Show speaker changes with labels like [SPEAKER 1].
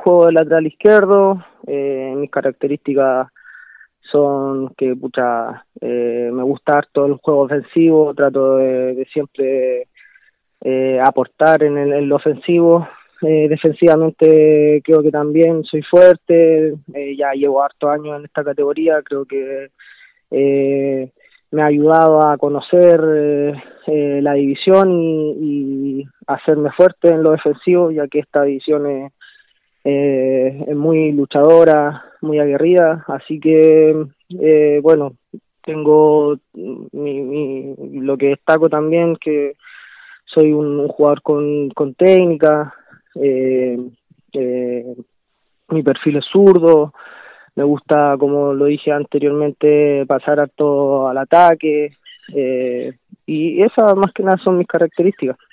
[SPEAKER 1] juego de lateral izquierdo. Mis características son que me gusta harto el juego ofensivo, trato de siempre aportar en lo ofensivo. Defensivamente creo que también soy fuerte, ya llevo hartos años en esta categoría, creo que me ha ayudado a conocer la división y hacerme fuerte en lo defensivo, ya que esta división es muy luchadora, muy aguerrida, así que bueno, tengo lo que destaco también, que soy un jugador con técnica, eh, eh, mi perfil es zurdo, me gusta, como lo dije anteriormente, pasar harto al ataque, y esas más que nada son mis características.